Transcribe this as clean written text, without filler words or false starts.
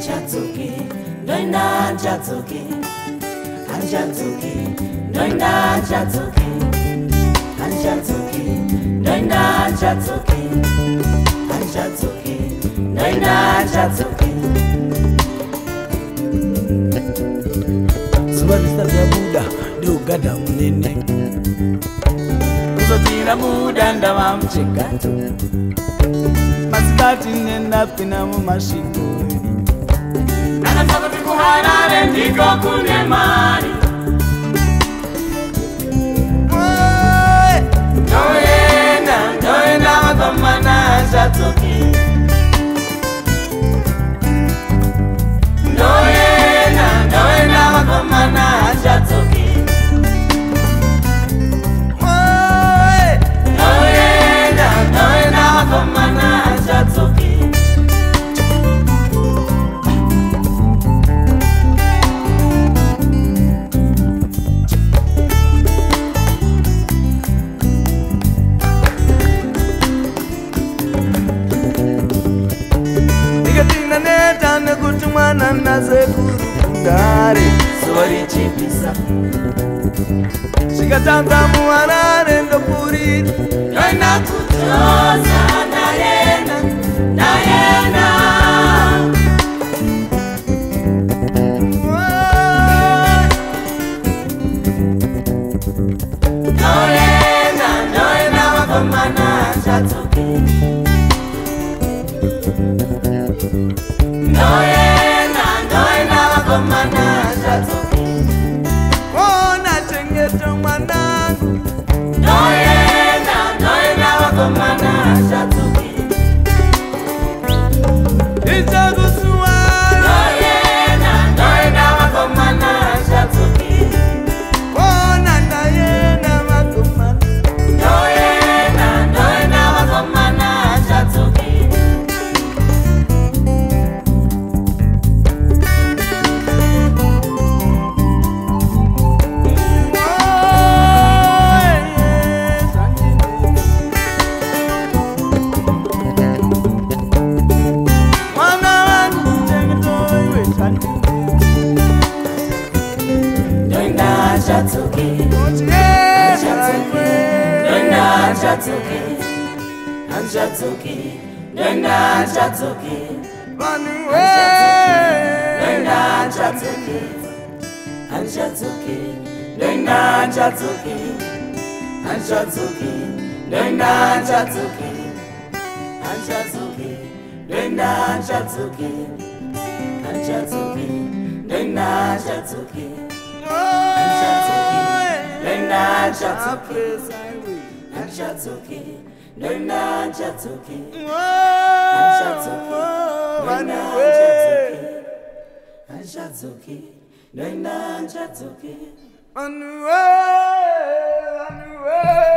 Anjatsuki, Doina Anjatsuki, Anjatsuki, Doina Anjatsuki, Anjatsuki, Doina Anjatsuki, Anjatsuki, Doina Anjatsuki. Subarista ya Buddha, diugada munene. Uzotira muda ndawa mchikatu. Masikati nenda pina mu mashiko. Anataka kuharare ndiko kunemani. Doina wakomana Anjatsuki. Doina wakomana Anjatsuki. Doina wakomana Anjatsuki. Nikatina neta nekutumana nazekuru kundare. Swari chipisa. Shikatanza muharare ndopuriri. Doina kuchoza nayena. Doina wakomana Anjatsuki. Doina wakomana Anjatsuki. Ona chengeta mwanangu. Doina wakomana Anjatsuki. Ichagusuwara. Doina wakomana Anjatsuki. Ona nayena makomana. Doina wakomana Anjatsuki. Doina Anjatsuki. Doina Anjatsuki. Anjatsuki. Doina Anjatsuki. Doina Anjatsuki. Anjatsuki. Doina Anjatsuki. Anjatsuki. Doina Anjatsuki. Anjatsuki. Doina Anjatsuki. Anjatsuki. Doina Anjatsuki. Doina Anjatsuki. Anjatsuki. Doina Anjatsuki. Anjatsuki. Doina Anjatsuki. Anjatsuki.